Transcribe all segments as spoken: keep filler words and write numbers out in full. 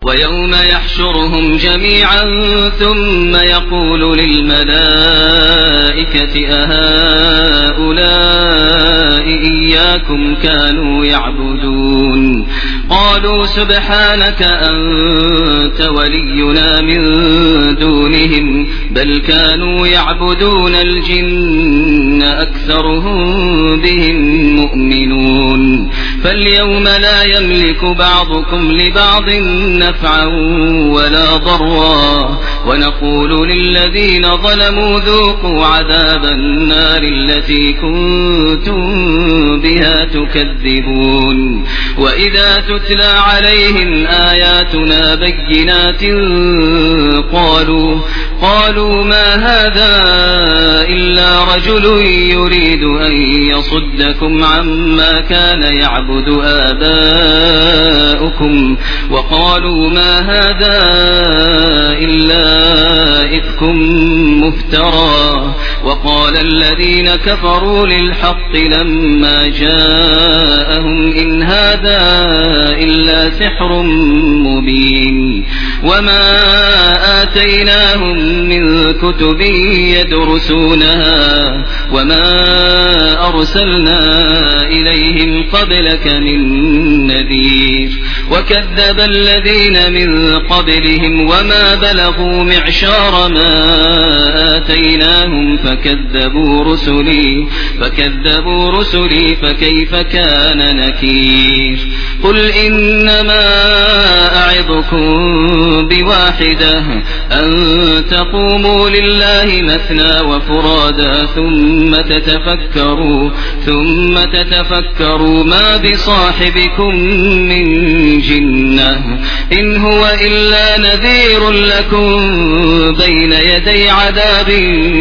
ويوم يحشرهم جميعا ثم يقول للملائكة أهؤلاء إياكم كانوا يعبدون قالوا سبحانك أنت ولينا من دونهم بل كانوا يعبدون الجن أكثرهم بهم مؤمنون فاليوم لا يملك بعضكم لبعض نفعا ولا ضرا ونقول للذين ظلموا ذوقوا عذاب النار التي كنتم بها تكذبون وإذا تتلى عليهم آياتنا بينات قالوا قالوا ما هذا إلا رجل يريد أن يصدكم عما كان يعبد آباؤكم وقالوا ما هذا إلا إفك مفترى وقال الذين كفروا للحق لما جاءهم إن هذا إلا سحر مبين وما آتيناهم من كتب يدرسونها وما أرسلنا إليهم قبلك من نذير وكذب الذين من قبلهم وما بلغوا معشار ما آتيناهم فكذبوا رسلي فكذبوا رسلي فكيف كان نكير قل إنما أعظكم بواحدة أن تقوموا لله مثنى وفرادا ثم تتفكروا ثم تتفكروا ما بصاحبكم من جنة إن هو إلا نذير لكم بين يدي عذاب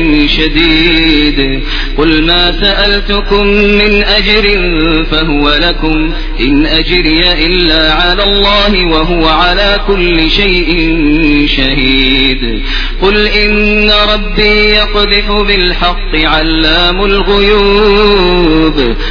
شديد قل ما سألتكم من أجر فهو لكم إن أجري إلا على الله وهو على كل شيء شهيد قل إن ربي يقذف بالحق علام الغيوب